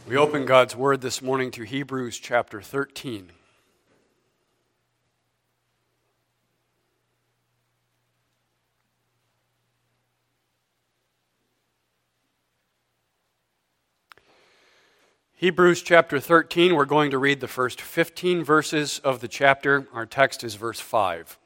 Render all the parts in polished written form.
We open God's Word this morning to Hebrews chapter 13. Hebrews chapter 13, we're going to read the first 15 verses of the chapter. Our text is verse 5.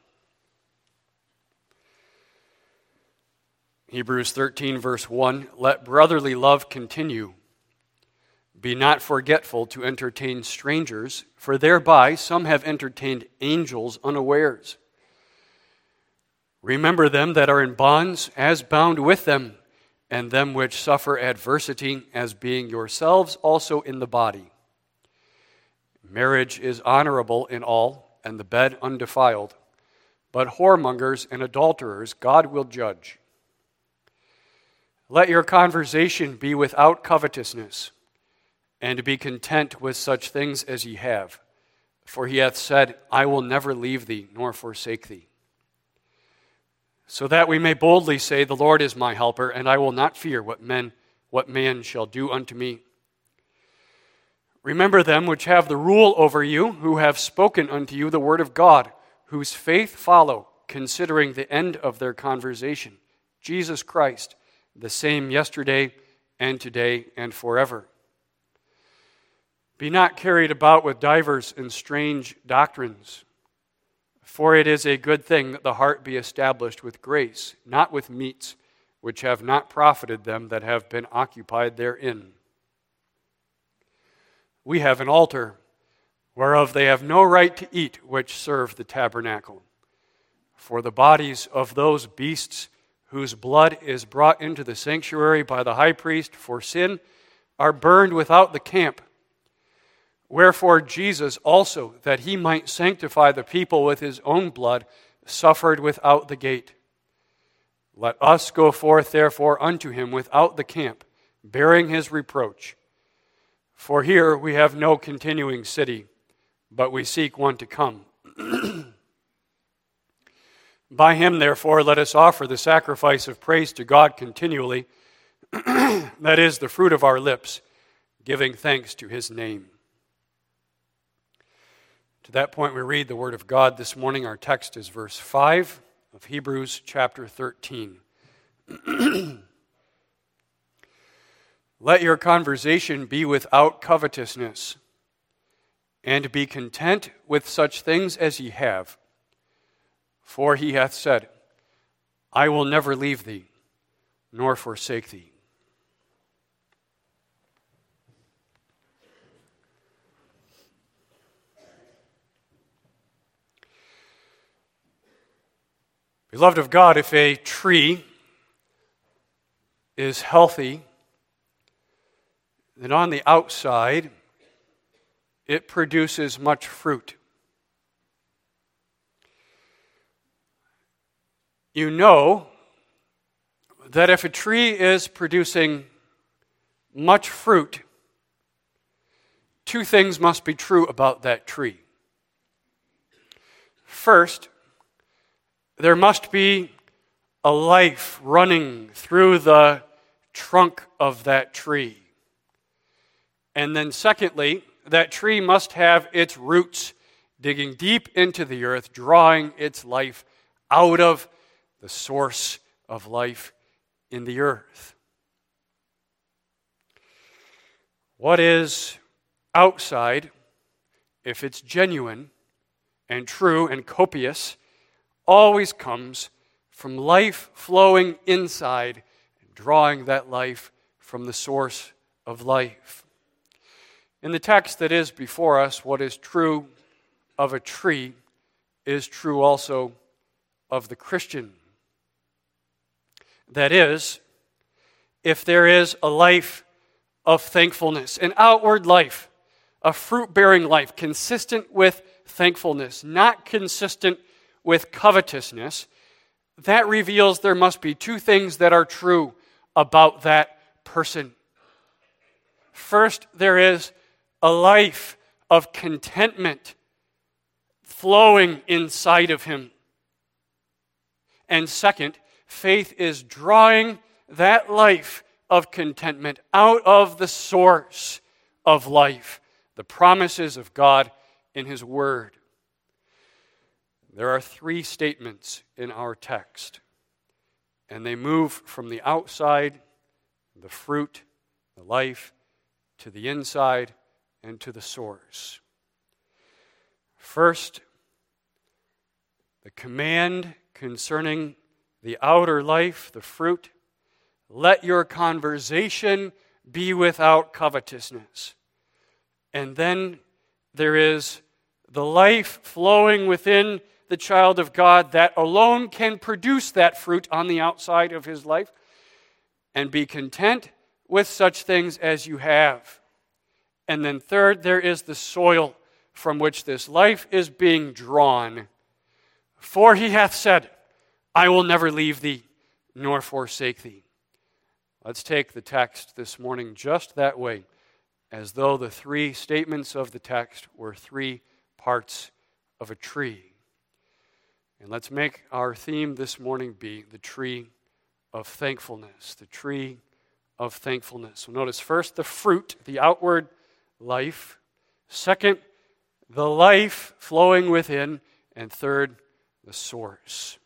Hebrews 13, verse 1, "Let brotherly love continue. Be not forgetful to entertain strangers, for thereby some have entertained angels unawares. Remember them that are in bonds, as bound with them, and them which suffer adversity, as being yourselves also in the body. Marriage is honorable in all, and the bed undefiled. But whoremongers and adulterers God will judge. Let your conversation be without covetousness, and be content with such things as ye have. For he hath said, I will never leave thee, nor forsake thee. So that we may boldly say, The Lord is my helper, and I will not fear what man shall do unto me. Remember them which have the rule over you, who have spoken unto you the word of God, whose faith follow, considering the end of their conversation, Jesus Christ, the same yesterday and today and forever. Be not carried about with divers and strange doctrines, for it is a good thing that the heart be established with grace, not with meats, which have not profited them that have been occupied therein. We have an altar, whereof they have no right to eat which serve the tabernacle. For the bodies of those beasts whose blood is brought into the sanctuary by the high priest for sin are burned without the camp. Wherefore Jesus also, that he might sanctify the people with his own blood, suffered without the gate. Let us go forth therefore unto him without the camp, bearing his reproach. For here we have no continuing city, but we seek one to come. By him therefore let us offer the sacrifice of praise to God continually, that is the fruit of our lips, giving thanks to his name." To that point, we read the Word of God this morning. Our text is verse 5 of Hebrews chapter 13. "Let your conversation be without covetousness, and be content with such things as ye have. For he hath said, I will never leave thee, nor forsake thee." Beloved of God, if a tree is healthy, then on the outside it produces much fruit. You know that if a tree is producing much fruit, two things must be true about that tree. First, there must be a life running through the trunk of that tree. And then secondly, that tree must have its roots digging deep into the earth, drawing its life out of the source of life in the earth. What is outside, if it's genuine and true and copious, always comes from life flowing inside and drawing that life from the source of life. In the text that is before us, what is true of a tree is true also of the Christian. That is, if there is a life of thankfulness, an outward life, a fruit-bearing life, consistent with thankfulness, not consistent with covetousness, that reveals there must be two things that are true about that person. First, there is a life of contentment flowing inside of him. And second, faith is drawing that life of contentment out of the source of life, the promises of God in His Word. There are three statements in our text, and they move from the outside, the fruit, the life, to the inside and to the source. First, the command concerning the outer life, the fruit, let your conversation be without covetousness. And then there is the life flowing within the child of God that alone can produce that fruit on the outside of his life, and be content with such things as you have. And then third, there is the soil from which this life is being drawn. For he hath said, I will never leave thee, nor forsake thee. Let's take the text this morning just that way, as though the three statements of the text were three parts of a tree. And let's make our theme this morning be the tree of thankfulness. The tree of thankfulness. So notice first the fruit, the outward life. Second, the life flowing within. And third, the source.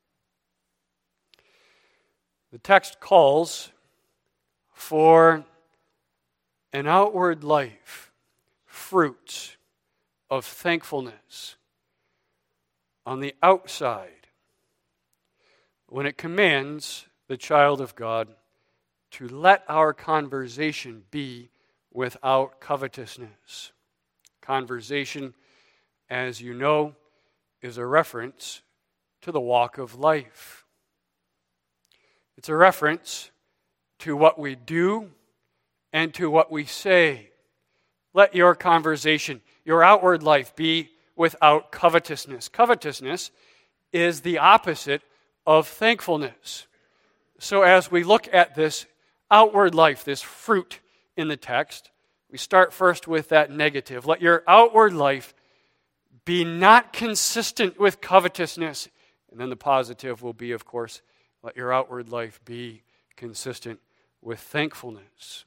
The text calls for an outward life, fruit of thankfulness on the outside, when it commands the child of God to let our conversation be without covetousness. Conversation, as you know, is a reference to the walk of life. It's a reference to what we do and to what we say. Let your conversation, your outward life, be without covetousness. Covetousness is the opposite of thankfulness. So as we look at this outward life, this fruit in the text, we start first with that negative. Let your outward life be not consistent with covetousness. And then the positive will be, of course, let your outward life be consistent with thankfulness.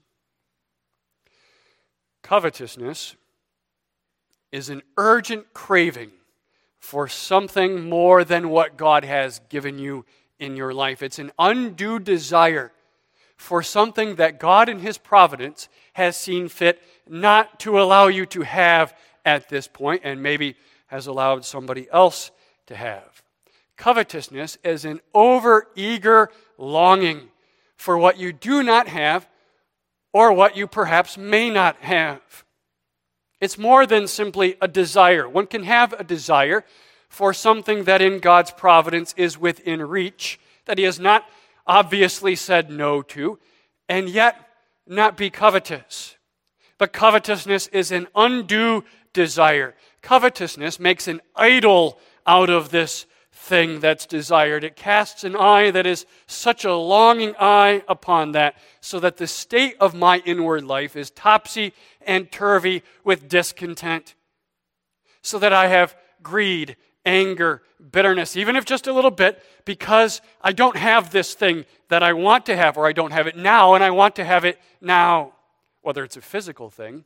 Covetousness is an urgent craving for something more than what God has given you in your life. It's an undue desire for something that God in His providence has seen fit not to allow you to have at this point, and maybe has allowed somebody else to have. Covetousness is an overeager longing for what you do not have or what you perhaps may not have. It's more than simply a desire. One can have a desire for something that in God's providence is within reach, that He has not obviously said no to, and yet not be covetous. But covetousness is an undue desire. Covetousness makes an idol out of this thing that's desired. It casts an eye that is such a longing eye upon that, so that the state of my inward life is topsy and turvy with discontent. So that I have greed, anger, bitterness, even if just a little bit, because I don't have this thing that I want to have, or I don't have it now, and I want to have it now. Whether it's a physical thing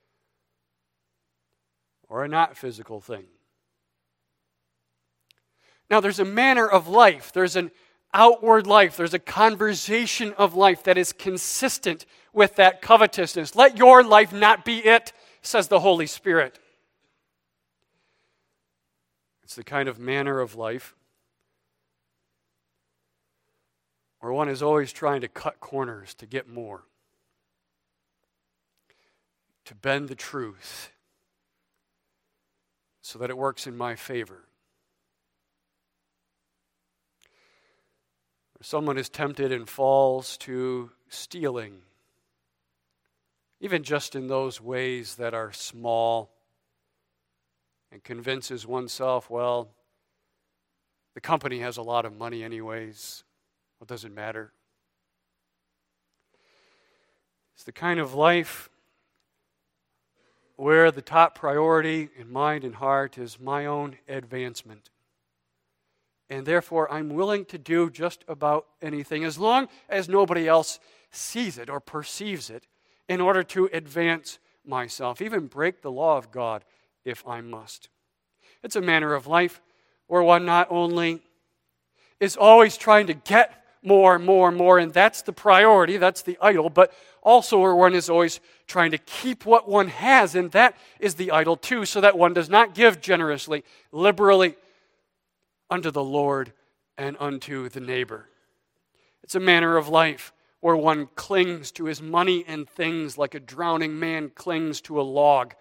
or a not physical thing. Now, there's a manner of life. There's an outward life. There's a conversation of life that is consistent with that covetousness. Let your life not be it, says the Holy Spirit. It's the kind of manner of life where one is always trying to cut corners to get more, to bend the truth so that it works in my favor. Someone is tempted and falls to stealing, even just in those ways that are small, and convinces oneself, well, the company has a lot of money anyways. What does it matter? It's the kind of life where the top priority in mind and heart is my own advancement. And therefore, I'm willing to do just about anything, as long as nobody else sees it or perceives it, in order to advance myself, even break the law of God if I must. It's a manner of life where one not only is always trying to get more, and that's the priority, that's the idol, but also where one is always trying to keep what one has, and that is the idol too, so that one does not give generously, liberally, unto the Lord and unto the neighbor. It's a manner of life where one clings to his money and things like a drowning man clings to a log.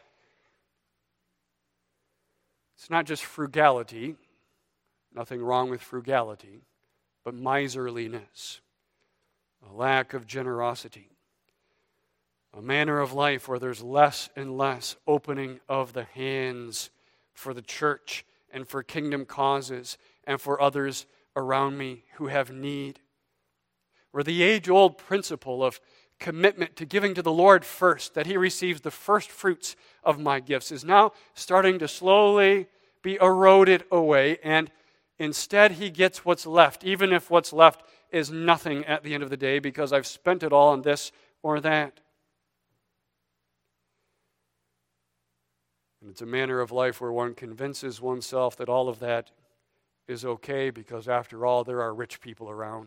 It's not just frugality, nothing wrong with frugality, but miserliness, a lack of generosity, a manner of life where there's less and less opening of the hands for the church and for kingdom causes and for others around me who have need, where the age-old principle of commitment to giving to the Lord first, that He receives the first fruits of my gifts, is now starting to slowly be eroded away, and instead He gets what's left, even if what's left is nothing at the end of the day because I've spent it all on this or that. And it's a manner of life where one convinces oneself that all of that is okay because, after all, there are rich people around.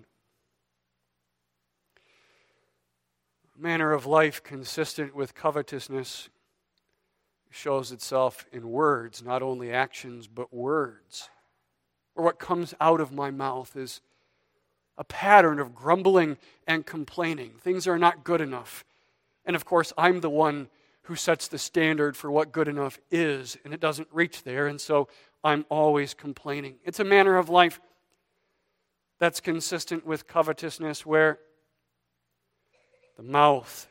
A manner of life consistent with covetousness shows itself in words, not only actions, but words. Or what comes out of my mouth is a pattern of grumbling and complaining. Things are not good enough. And of course, I'm the one who sets the standard for what good enough is, and it doesn't reach there, and so I'm always complaining. It's a manner of life that's consistent with covetousness, where the mouth,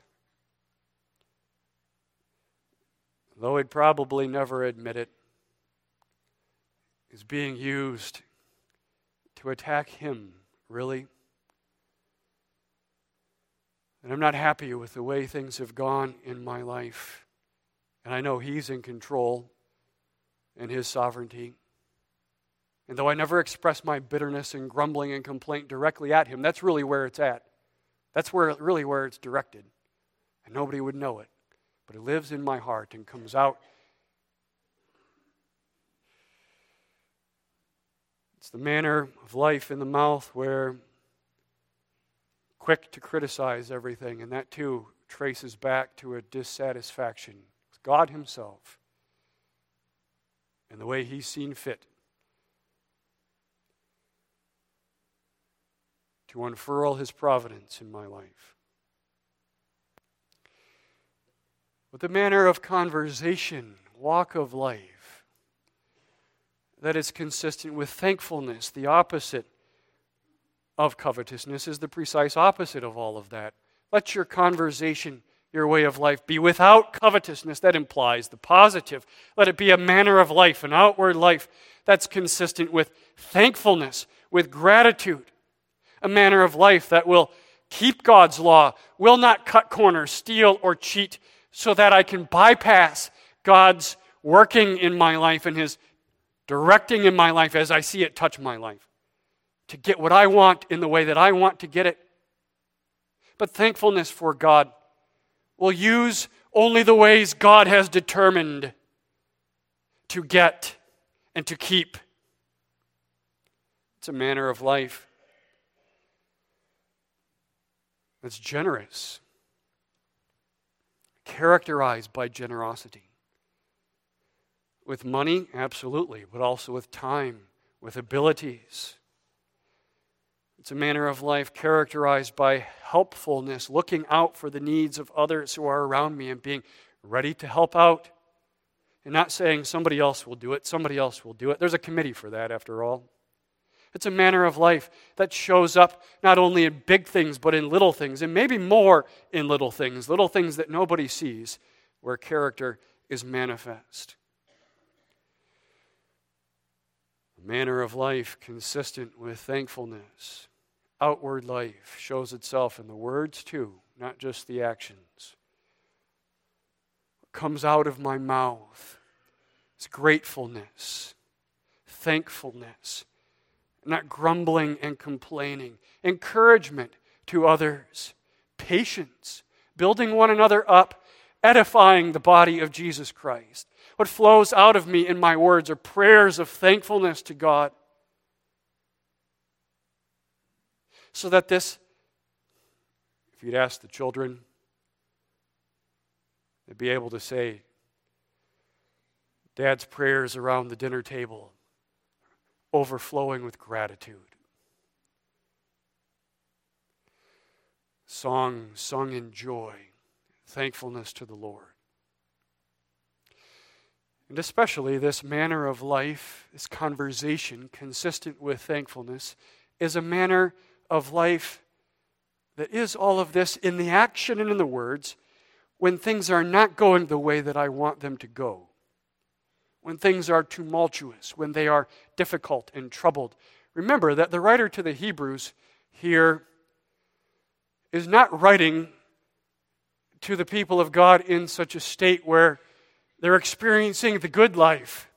though he'd probably never admit it, is being used to attack him, really. And I'm not happy with the way things have gone in my life. And I know He's in control and His sovereignty. And though I never express my bitterness and grumbling and complaint directly at Him, that's really where it's at. That's really where it's directed. And nobody would know it. But it lives in my heart and comes out. It's the manner of life in the mouth where quick to criticize everything, and that too traces back to a dissatisfaction with God Himself and the way He's seen fit to unfurl His providence in my life. With the manner of conversation, walk of life, that is consistent with thankfulness, the opposite of covetousness is the precise opposite of all of that. Let your conversation, your way of life, be without covetousness. That implies the positive. Let it be a manner of life, an outward life that's consistent with thankfulness, with gratitude. A manner of life that will keep God's law, will not cut corners, steal, or cheat, so that I can bypass God's working in my life and His directing in my life as I see it touch my life, to get what I want in the way that I want to get it. But thankfulness for God will use only the ways God has determined to get and to keep. It's a manner of life that's generous, characterized by generosity. With money, absolutely, but also with time, with abilities. It's a manner of life characterized by helpfulness, looking out for the needs of others who are around me and being ready to help out. And not saying somebody else will do it, somebody else will do it. There's a committee for that, after all. It's a manner of life that shows up not only in big things, but in little things, and maybe more in little things that nobody sees, where character is manifest. A manner of life consistent with thankfulness. Outward life shows itself in the words too, not just the actions. What comes out of my mouth is gratefulness, thankfulness, not grumbling and complaining, encouragement to others, patience, building one another up edifying the body of Jesus Christ. What flows out of me in my words are prayers of thankfulness to God. So that this, if you'd ask the children, they'd be able to say, Dad's prayers around the dinner table, overflowing with gratitude. Song sung in joy, thankfulness to the Lord. And especially this manner of life, this conversation consistent with thankfulness, is a manner of life that is all of this in the action and in the words when things are not going the way that I want them to go. When things are tumultuous, when they are difficult and troubled. Remember that the writer to the Hebrews here is not writing to the people of God in such a state where they're experiencing the good life.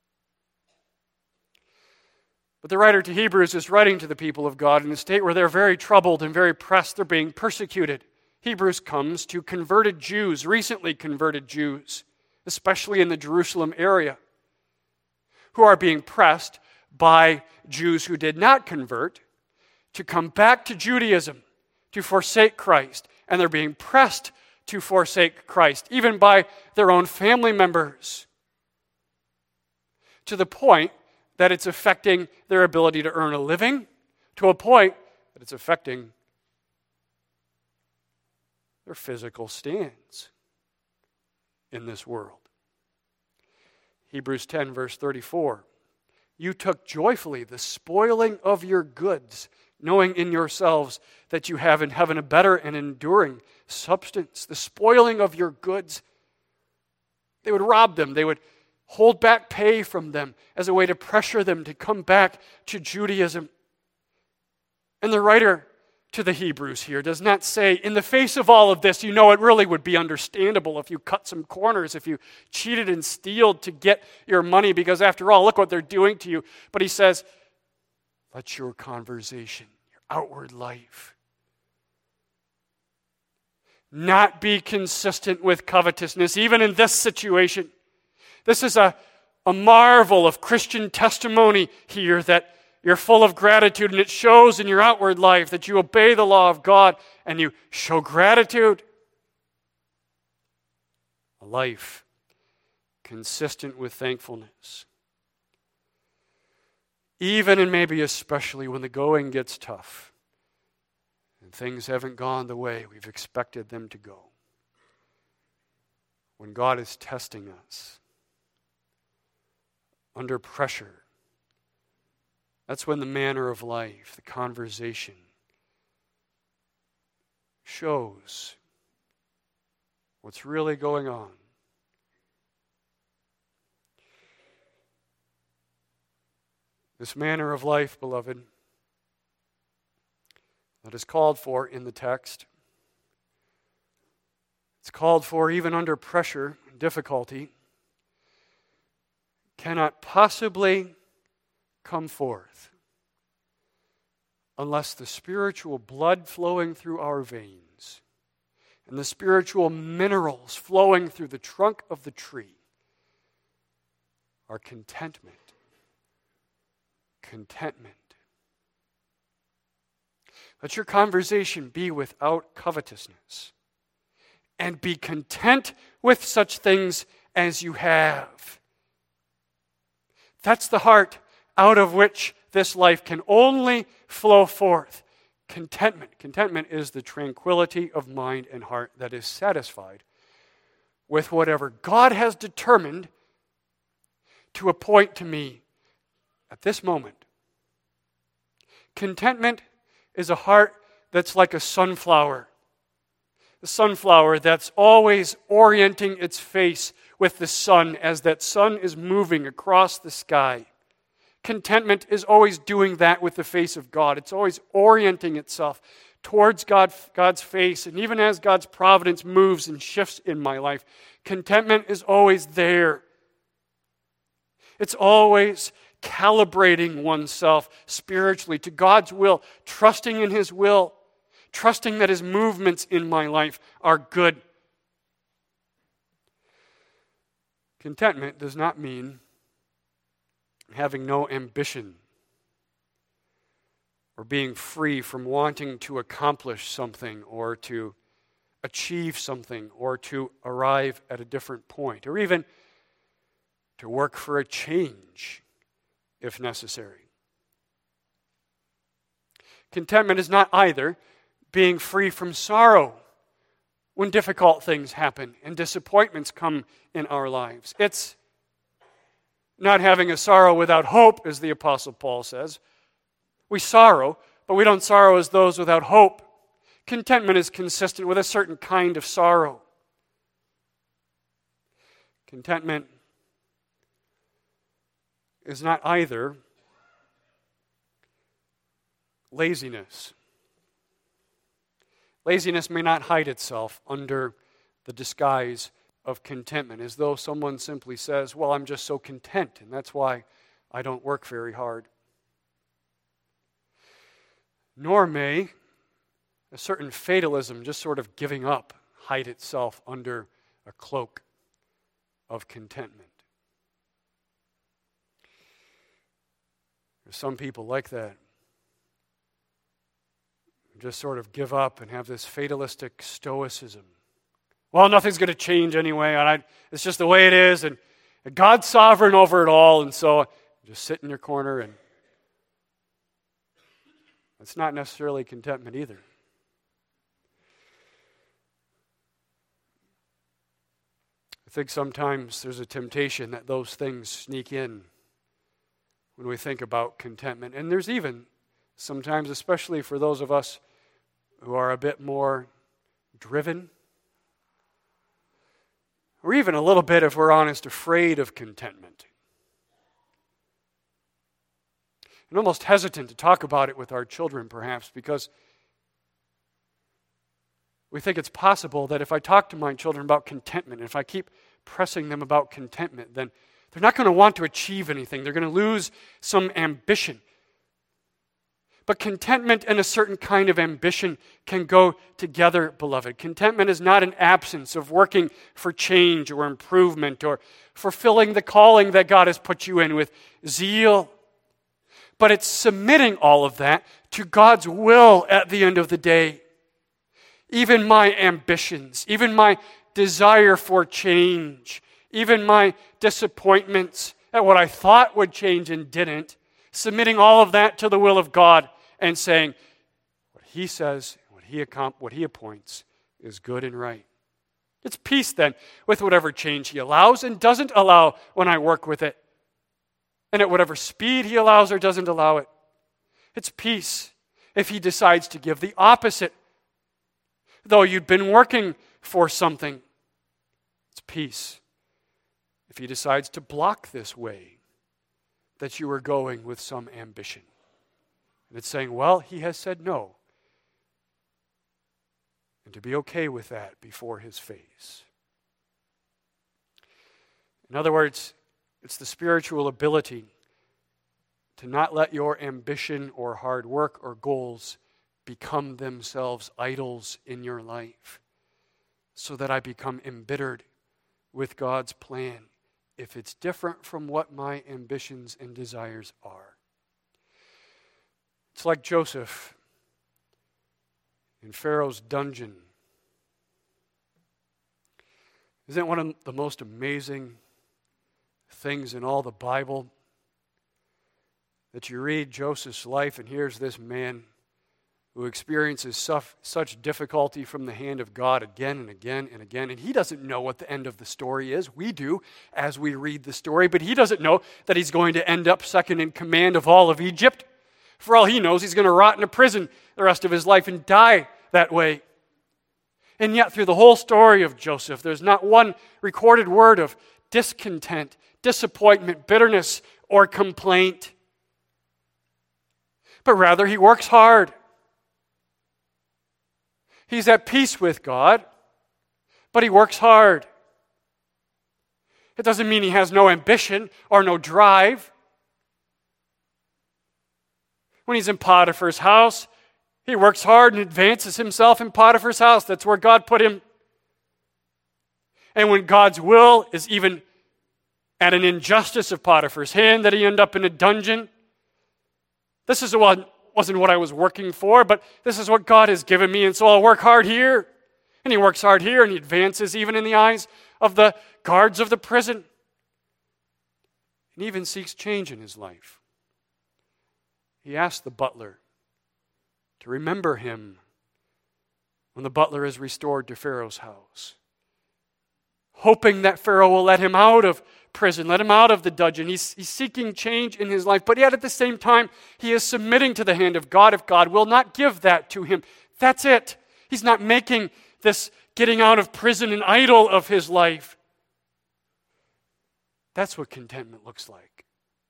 But the writer to Hebrews is writing to the people of God in a state where they're very troubled and very pressed. They're being persecuted. Hebrews comes to converted Jews, recently converted Jews, especially in the Jerusalem area, who are being pressed by Jews who did not convert to come back to Judaism, to forsake Christ. And they're being pressed to forsake Christ, even by their own family members, to the point that it's affecting their ability to earn a living, to a point that it's affecting their physical stands in this world. Hebrews 10, verse 34. You took joyfully the spoiling of your goods, knowing in yourselves that you have in heaven a better and enduring substance. The spoiling of your goods. They would rob them. They would hold back pay from them as a way to pressure them to come back to Judaism. And the writer to the Hebrews here does not say, in the face of all of this, you know, it really would be understandable if you cut some corners, if you cheated and stealed to get your money, because after all, look what they're doing to you. But he says, let your conversation, your outward life, not be consistent with covetousness, even in this situation. This is a marvel of Christian testimony here, that you're full of gratitude, and it shows in your outward life that you obey the law of God and you show gratitude. A life consistent with thankfulness. Even and maybe especially when the going gets tough and things haven't gone the way we've expected them to go. When God is testing us under pressure, that's when the manner of life, the conversation, shows what's really going on. This manner of life, beloved, that is called for in the text. It's called for even under pressure and difficulty. Cannot possibly come forth unless the spiritual blood flowing through our veins and the spiritual minerals flowing through the trunk of the tree are contentment. Contentment. Let your conversation be without covetousness, and be content with such things as you have. That's the heart out of which this life can only flow forth. Contentment. Contentment is the tranquility of mind and heart that is satisfied with whatever God has determined to appoint to me at this moment. Contentment is a heart that's like a sunflower. The sunflower that's always orienting its face with the sun as that sun is moving across the sky. Contentment is always doing that with the face of God. It's always orienting itself towards God's face. And even as God's providence moves and shifts in my life, contentment is always there. It's always calibrating oneself spiritually to God's will, trusting in His will, trusting that His movements in my life are good. Contentment does not mean having no ambition or being free from wanting to accomplish something or to achieve something or to arrive at a different point or even to work for a change if necessary. Contentment is not either being free from sorrow when difficult things happen and disappointments come in our lives. It's not having a sorrow without hope, as the Apostle Paul says. We sorrow, but we don't sorrow as those without hope. Contentment is consistent with a certain kind of sorrow. Contentment is not either laziness. Laziness may not hide itself under the disguise of contentment, as though someone simply says, well, I'm just so content, and that's why I don't work very hard. Nor may a certain fatalism, just sort of giving up, hide itself under a cloak of contentment. There's some people like that. Just sort of give up and have this fatalistic stoicism. Well, nothing's going to change anyway, and it's just the way it is, and God's sovereign over it all, and so just sit in your corner, and it's not necessarily contentment either. I think sometimes there's a temptation that those things sneak in when we think about contentment, and there's even sometimes, especially for those of us who are a bit more driven, or even a little bit, if we're honest, afraid of contentment. And almost hesitant to talk about it with our children, perhaps, because we think it's possible that if I talk to my children about contentment, if I keep pressing them about contentment, then they're not going to want to achieve anything. They're going to lose some ambition. But contentment and a certain kind of ambition can go together, beloved. Contentment is not an absence of working for change or improvement or fulfilling the calling that God has put you in with zeal. But it's submitting all of that to God's will at the end of the day. Even my ambitions, even my desire for change, even my disappointments at what I thought would change and didn't, submitting all of that to the will of God and saying, what He says, what He appoints is good and right. It's peace then with whatever change He allows and doesn't allow when I work with it. And at whatever speed He allows or doesn't allow it. It's peace if He decides to give the opposite. Though you'd been working for something, it's peace if He decides to block this way that you were going with some ambition. And it's saying, well, He has said no. And to be okay with that before His face. In other words, it's the spiritual ability to not let your ambition or hard work or goals become themselves idols in your life, so that I become embittered with God's plan if it's different from what my ambitions and desires are. It's like Joseph in Pharaoh's dungeon. Isn't it one of the most amazing things in all the Bible that you read Joseph's life and here's this man who experiences such difficulty from the hand of God again and again and again, and he doesn't know what the end of the story is. We do as we read the story, but he doesn't know that he's going to end up second in command of all of Egypt. For all he knows, he's going to rot in a prison the rest of his life and die that way. And yet, through the whole story of Joseph, there's not one recorded word of discontent, disappointment, bitterness, or complaint. But rather, he works hard. He's at peace with God, but he works hard. It doesn't mean he has no ambition or no drive. When he's in Potiphar's house, he works hard and advances himself in Potiphar's house. That's where God put him. And when God's will is even at an injustice of Potiphar's hand that he ended up in a dungeon. This wasn't what I was working for, but this is what God has given me, and so I'll work hard here. And he works hard here, and he advances even in the eyes of the guards of the prison. And even seeks change in his life. He asks the butler to remember him when the butler is restored to Pharaoh's house, hoping that Pharaoh will let him out of prison, let him out of the dungeon. He's seeking change in his life, but yet at the same time, he is submitting to the hand of God if God will not give that to him. That's it. He's not making this getting out of prison an idol of his life. That's what contentment looks like.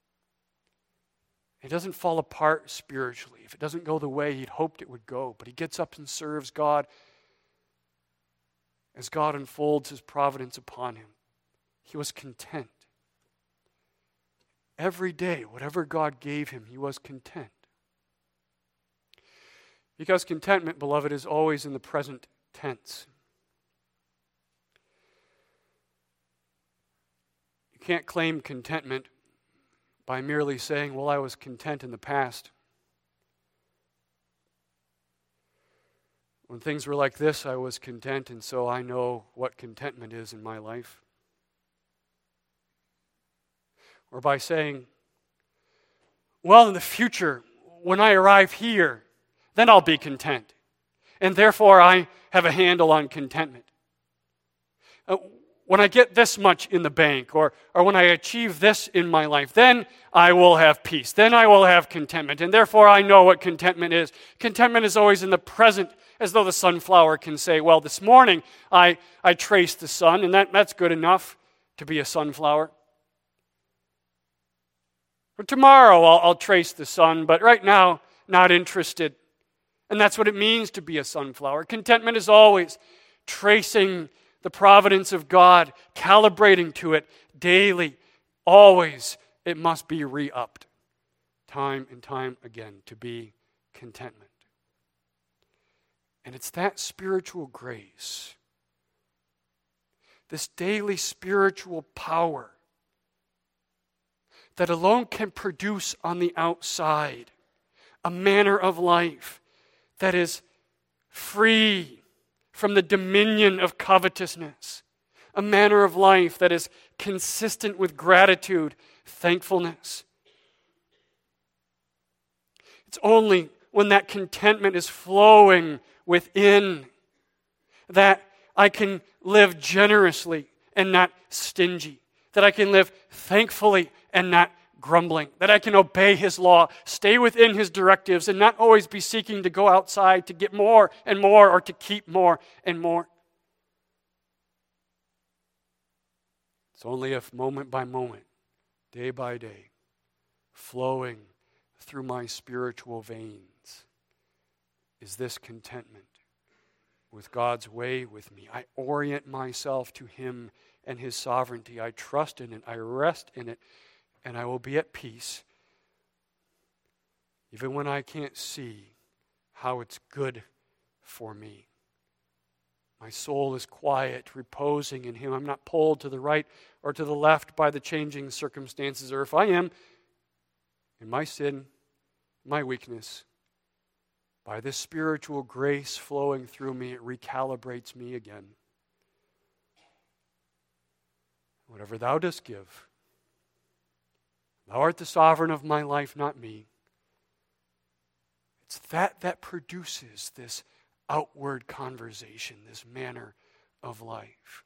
It doesn't fall apart spiritually if it doesn't go the way he'd hoped it would go, but he gets up and serves God as God unfolds his providence upon him. He was content. Every day, whatever God gave him, he was content. Because contentment, beloved, is always in the present tense. You can't claim contentment by merely saying, well, I was content in the past. When things were like this, I was content, and so I know what contentment is in my life. Or by saying, well, in the future, when I arrive here, then I'll be content. And therefore, I have a handle on contentment. When I get this much in the bank, or when I achieve this in my life, then I will have peace. Then I will have contentment. And therefore, I know what contentment is. Contentment is always in the present, as though the sunflower can say, well, this morning I traced the sun, and that's good enough to be a sunflower. Or tomorrow I'll trace the sun, but right now, not interested. And that's what it means to be a sunflower. Contentment is always tracing the providence of God, calibrating to it daily. Always it must be re-upped, time and time again, to be contentment. And it's that spiritual grace, this daily spiritual power, that alone can produce on the outside a manner of life that is free from the dominion of covetousness, a manner of life that is consistent with gratitude, thankfulness. It's only when that contentment is flowing within that I can live generously and not stingy, that I can live thankfully and not grumbling, that I can obey his law, stay within his directives, and not always be seeking to go outside to get more and more or to keep more and more. It's only if moment by moment, day by day, flowing through my spiritual veins is this contentment with God's way with me. I orient myself to him and his sovereignty. I trust in it. I rest in it. And I will be at peace even when I can't see how it's good for me. My soul is quiet, reposing in him. I'm not pulled to the right or to the left by the changing circumstances, or if I am, in my sin, my weakness, by this spiritual grace flowing through me, it recalibrates me again. Whatever thou dost give, thou art the sovereign of my life, not me. It's that produces this outward conversation, this manner of life.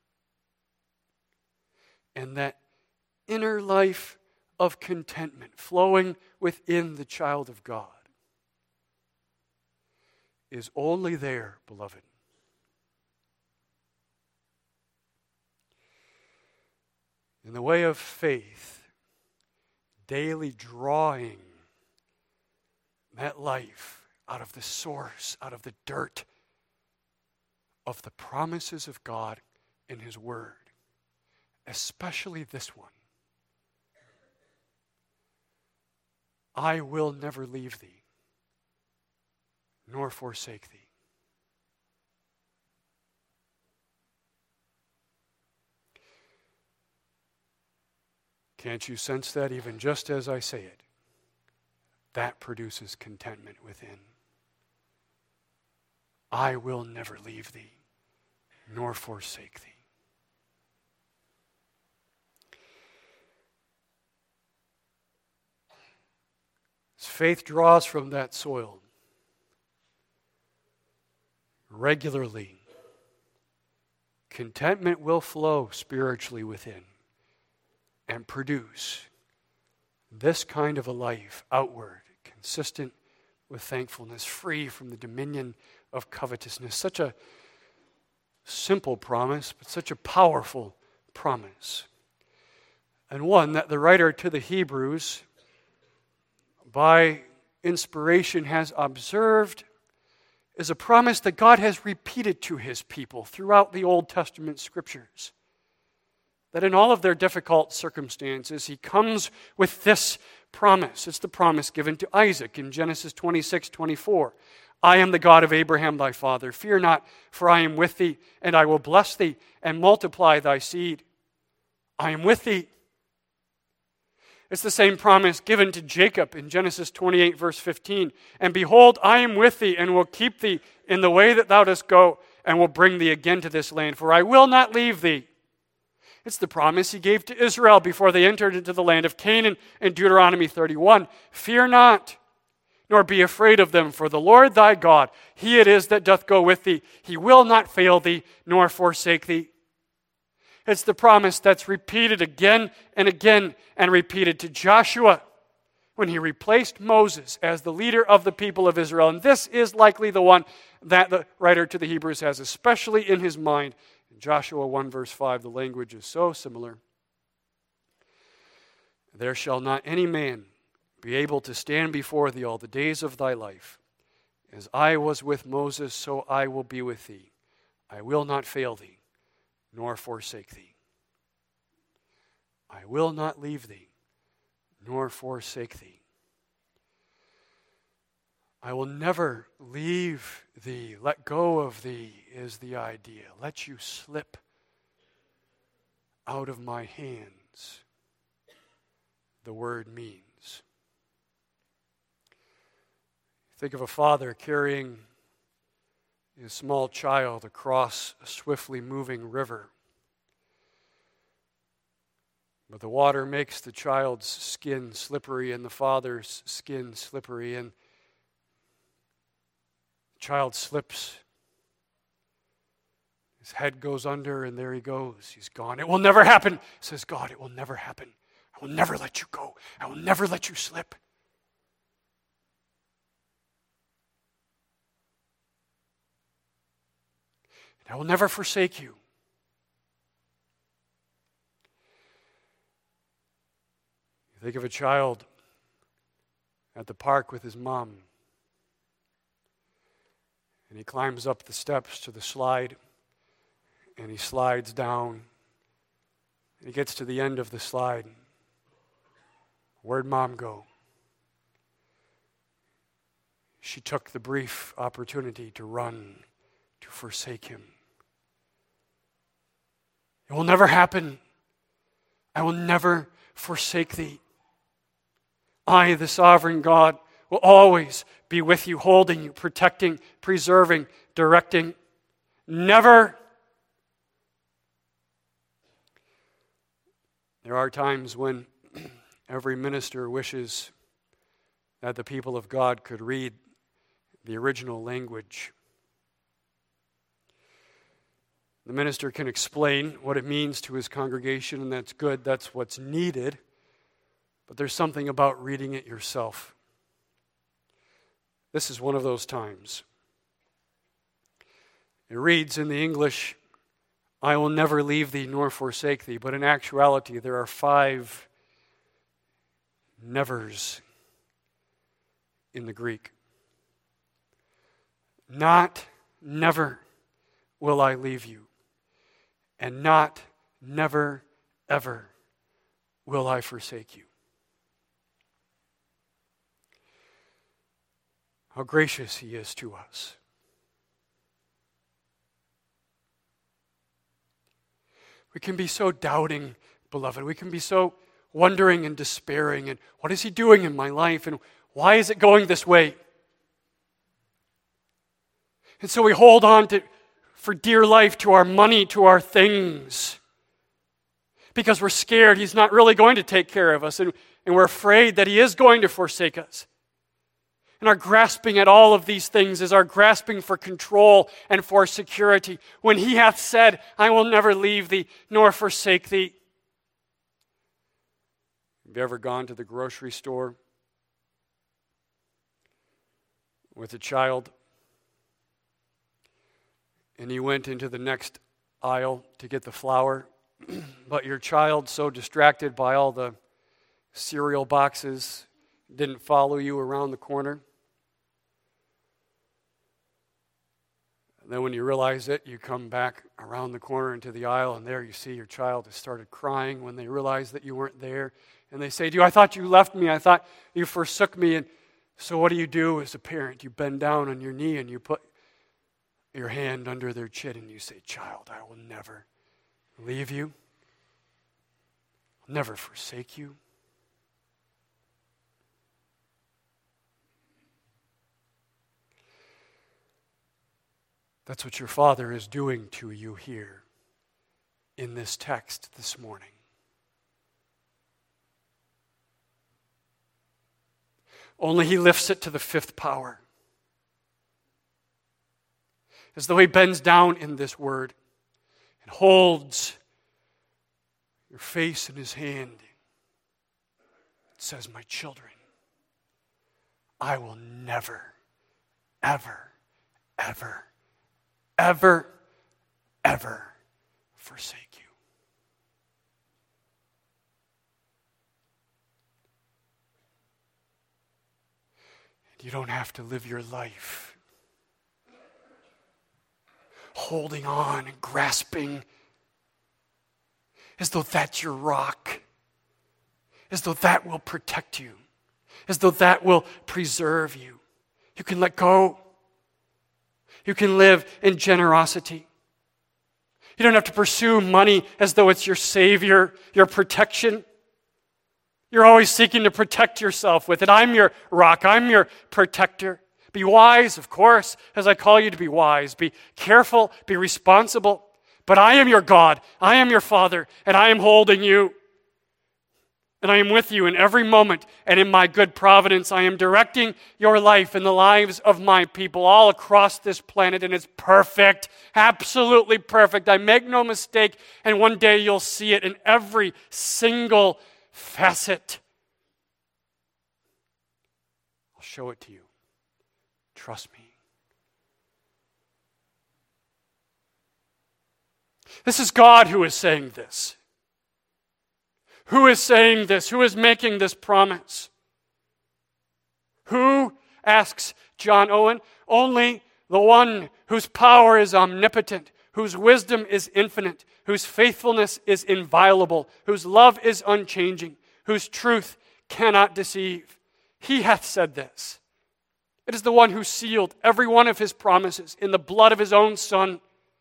And that inner life of contentment flowing within the child of God is only there, beloved, in the way of faith, daily drawing that life out of the source, out of the dirt of the promises of God in his word, especially this one. I will never leave thee, nor forsake thee. Can't you sense that even just as I say it? That produces contentment within. I will never leave thee, nor forsake thee. As faith draws from that soil regularly, contentment will flow spiritually within and produce this kind of a life outward, consistent with thankfulness, free from the dominion of covetousness. Such a simple promise, but such a powerful promise. And one that the writer to the Hebrews, by inspiration, has observed is a promise that God has repeated to his people throughout the Old Testament scriptures. That in all of their difficult circumstances, he comes with this promise. It's the promise given to Isaac in Genesis 26:24. I am the God of Abraham thy father. Fear not, for I am with thee, and I will bless thee and multiply thy seed. I am with thee. It's the same promise given to Jacob in Genesis 28, verse 15. And behold, I am with thee and will keep thee in the way that thou dost go, and will bring thee again to this land, for I will not leave thee. It's the promise he gave to Israel before they entered into the land of Canaan in Deuteronomy 31. Fear not, nor be afraid of them, for the Lord thy God, he it is that doth go with thee. He will not fail thee, nor forsake thee. It's the promise that's repeated again and again and repeated to Joshua when he replaced Moses as the leader of the people of Israel. And this is likely the one that the writer to the Hebrews has especially in his mind. In Joshua 1 verse 5, the language is so similar. There shall not any man be able to stand before thee all the days of thy life. As I was with Moses, so I will be with thee. I will not fail thee, nor forsake thee. I will not leave thee, nor forsake thee. I will never leave thee. Let go of thee is the idea. Let you slip out of my hands, the word means. Think of a father carrying his small child across a swiftly moving river. But the water makes the child's skin slippery and the father's skin slippery, and the child slips. His head goes under, and there he goes. He's gone. It will never happen, says God. It will never happen. I will never let you go. I will never let you slip. And I will never forsake you. You think of a child at the park with his mom, and he climbs up the steps to the slide, and he slides down, and he gets to the end of the slide. Where'd Mom go? She took the brief opportunity to run, to forsake him. It will never happen. I will never forsake thee. I, the sovereign God, will always be with you, holding you, protecting, preserving, directing. Never. There are times when every minister wishes that the people of God could read the original language. The minister can explain what it means to his congregation, and that's good, that's what's needed. But there's something about reading it yourself. This is one of those times. It reads in the English, I will never leave thee nor forsake thee. But in actuality, there are 5 nevers in the Greek. Not, never will I leave you. And not, never, ever will I forsake you. How gracious he is to us. We can be so doubting, beloved. We can be so wondering and despairing, and what is he doing in my life, and why is it going this way? And so we hold on for dear life to our money, to our things, because we're scared he's not really going to take care of us, and we're afraid that he is going to forsake us. And our grasping at all of these things is our grasping for control and for security, when he hath said, I will never leave thee nor forsake thee. Have you ever gone to the grocery store with a child, and you went into the next aisle to get the flour, but your child, so distracted by all the cereal boxes, didn't follow you around the corner? And then when you realize it, you come back around the corner into the aisle, and there you see your child has started crying when they realize that you weren't there. And they say to you, I thought you left me. I thought you forsook me. And so what do as a parent? You bend down on your knee and you put your hand under their chin and you say, child, I will never leave you. I'll never forsake you. That's what your Father is doing to you here in this text this morning. Only he lifts it to the fifth power. As though he bends down in this word and holds your face in his hand. It says, my children, I will never, ever, ever, ever, ever forsake you. And you don't have to live your life holding on and grasping as though that's your rock, as though that will protect you, as though that will preserve you. You can let go. You can live in generosity. You don't have to pursue money as though it's your savior, your protection. You're always seeking to protect yourself with it. I'm your rock. I'm your protector. Be wise, of course, as I call you to be wise. Be careful. Be responsible. But I am your God. I am your Father, and I am holding you. And I am with you in every moment, and in my good providence, I am directing your life and the lives of my people all across this planet, and it's perfect, absolutely perfect. I make no mistake, and one day you'll see it in every single facet. I'll show it to you. Trust me. This is God who is saying this. Who is saying this? Who is making this promise? Who, asks John Owen? Only the one whose power is omnipotent, whose wisdom is infinite, whose faithfulness is inviolable, whose love is unchanging, whose truth cannot deceive. He hath said this. It is the one who sealed every one of his promises in the blood of his own Son.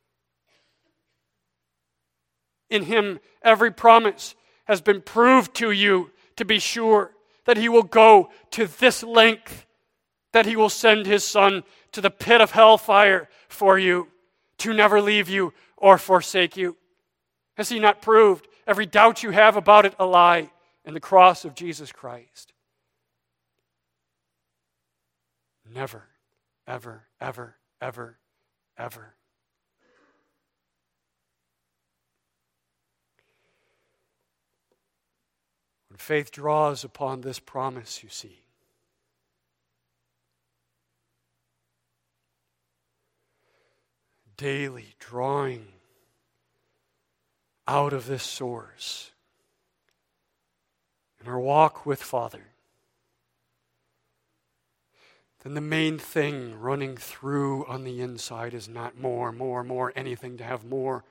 In him, every promise has been proved to you to be sure that he will go to this length, that he will send his Son to the pit of hellfire for you, to never leave you or forsake you. Has he not proved every doubt you have about it a lie in the cross of Jesus Christ? Never, ever, ever, ever, ever. When faith draws upon this promise, you see, daily drawing out of this source in our walk with Father, then the main thing running through on the inside is not more, anything to have more.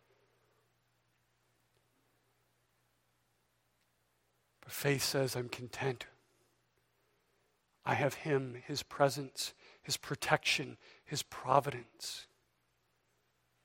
But faith says, I'm content. I have him, his presence, his protection, his providence.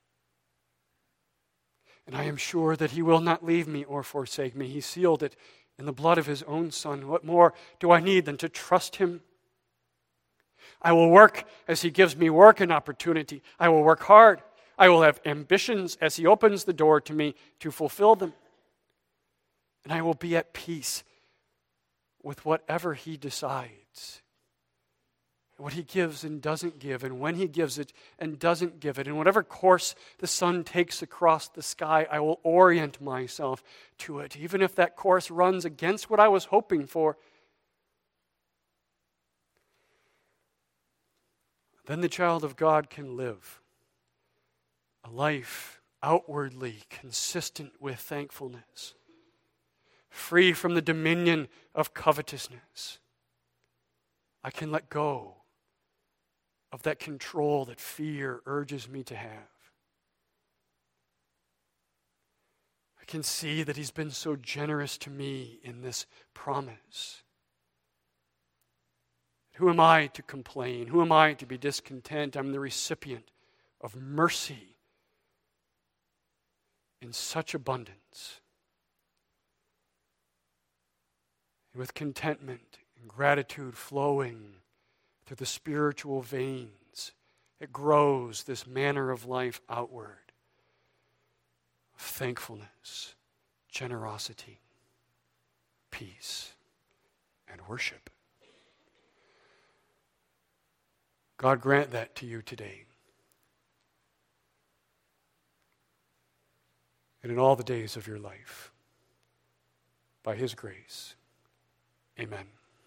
And I am sure that he will not leave me or forsake me. He sealed it in the blood of his own Son. What more do I need than to trust him? I will work as he gives me work and opportunity. I will work hard. I will have ambitions as he opens the door to me to fulfill them. And I will be at peace with whatever he decides, what he gives and doesn't give, and when he gives it and doesn't give it. And whatever course the sun takes across the sky, I will orient myself to it, even if that course runs against what I was hoping for. Then the child of God can live a life outwardly consistent with thankfulness, free from the dominion of covetousness. I can let go of that control that fear urges me to have. I can see that he's been so generous to me in this promise. Who am I to complain? Who am I to be discontent? I'm the recipient of mercy in such abundance. And with contentment and gratitude flowing through the spiritual veins, it grows this manner of life outward of thankfulness, generosity, peace, and worship. God grant that to you today and in all the days of your life. By his grace. Amen.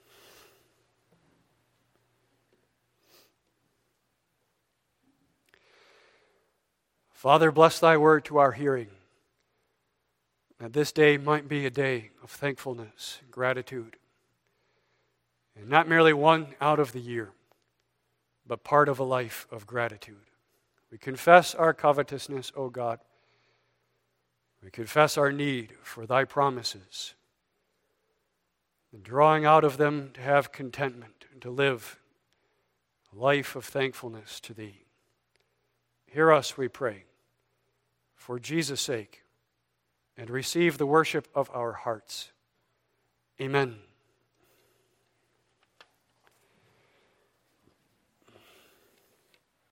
Father, bless thy word to our hearing, that this day might be a day of thankfulness and gratitude, and not merely one out of the year, but part of a life of gratitude. We confess our covetousness, O God. We confess our need for thy promises, and drawing out of them to have contentment and to live a life of thankfulness to thee. Hear us, we pray, for Jesus' sake, and receive the worship of our hearts. Amen.